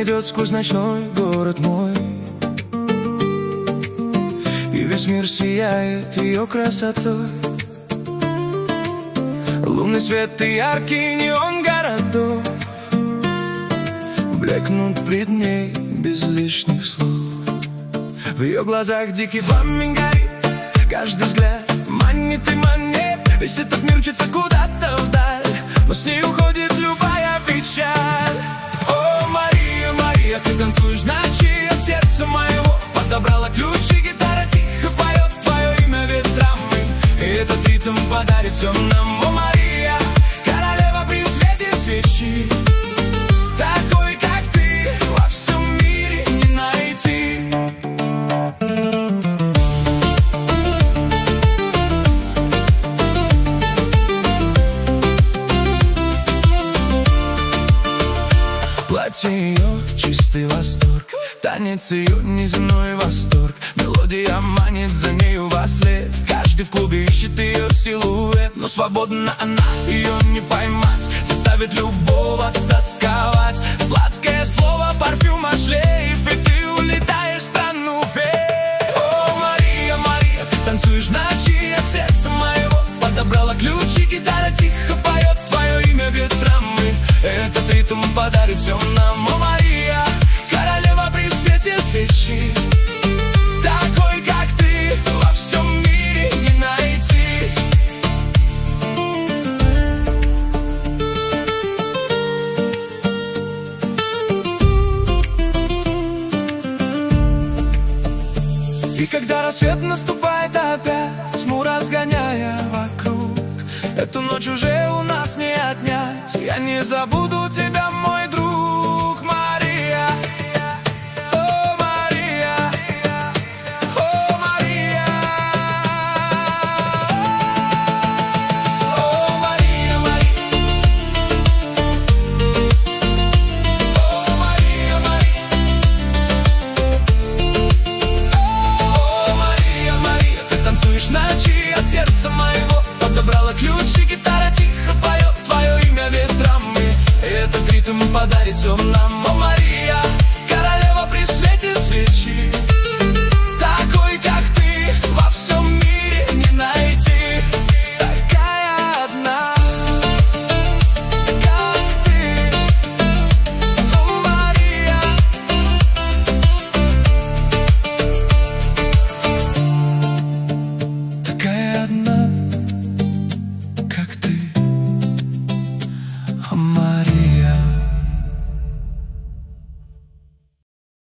идет сквозь ночной город мой, и весь мир сияет ее красотой. Лунный свет и яркий неон городов блекнут пред ней без лишних слов. В ее глазах дикий пламень горит, каждый взгляд манит и манит. Весь этот мир мчится куда-то вдаль, но с ней уходит любая печаль. О, Мария, Мария, ты танцуешь в ночи от сердца моего. Подобрала ключи, гитара тихо поет твое имя ветрами, и этот ритм подарит все нам. О, Мария, королева при свете свечи, такой, как ты, во всем мире не найти. Платье ее чистый восторг, танец ее неземной восторг. Мелодия манит за нею во след, каждый в клубе ищет ее силуэт. Но свободна она, ее не поймать, заставит любого тосковать. Сладкое слово, парфюм от шлейф, и ты улетаешь в страну фей. О, Мария, Мария, ты танцуешь в ночи от сердца моего. Подобрала ключи, гитара тихо поет твое имя ветрами, этот ритм подарит все нам. О, Мария, королева при свете свечи, такой, как ты, во всем мире не найти. И когда рассвет наступает опять, тьму разгоняя вокруг, эту ночь уже у нас не отнять. Я не забуду тебя, мой друг. Мария, о, Мария, о, Мария, о, Мария, Мария, о, Мария, Мария, о, Мария, Мария, ты танцуешь в ночи от сердца моего. Подобрала ключи, гитара тихо поет твое имя ветрами, и этот ритм подарит все нам.